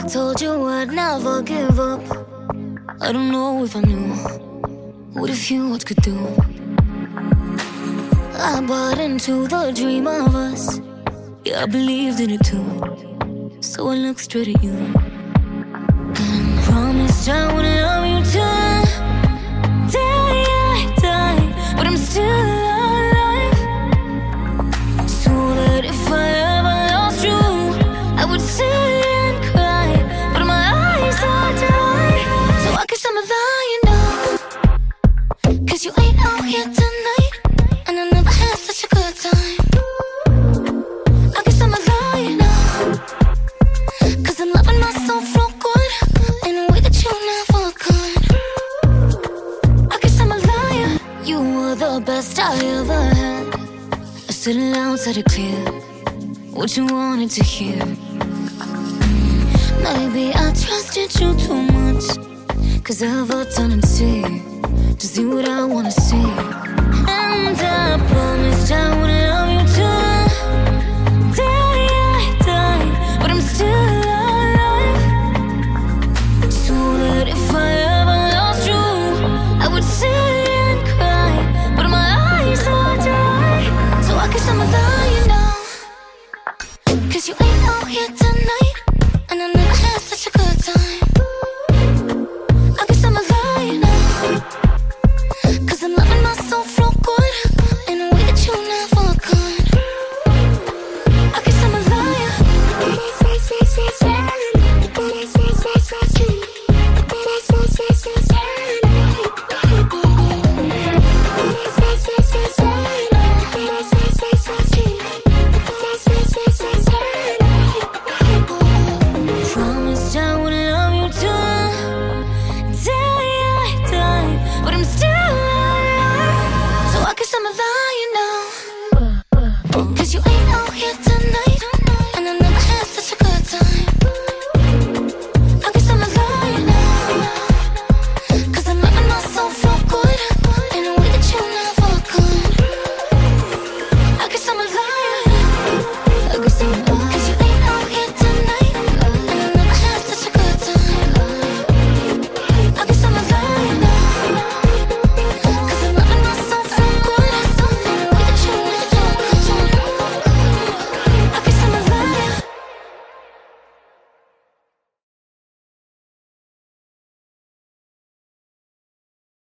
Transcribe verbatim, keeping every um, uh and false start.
Told you I'd never give up. I don't know if I knew what a few words could do. I bought into the dream of us. Yeah, I believed in it too. So I looked straight at you and promised I would love you till day I die. But I'm still alive, so that if I ever lost you, I would sit and cry, but my eyes are dry. So I guess I'm a lying now, cause you ain't out here tonight, and I never had such a good time. I guess I'm a liar now, cause I'm loving myself real good in a way that you never could. I guess I'm a liar. You were the best I ever had. I stood aloud, said it clear what you wanted to hear. Maybe I trusted you too much, cause I have a tendency to see what I wanna see. And I promised I wouldn't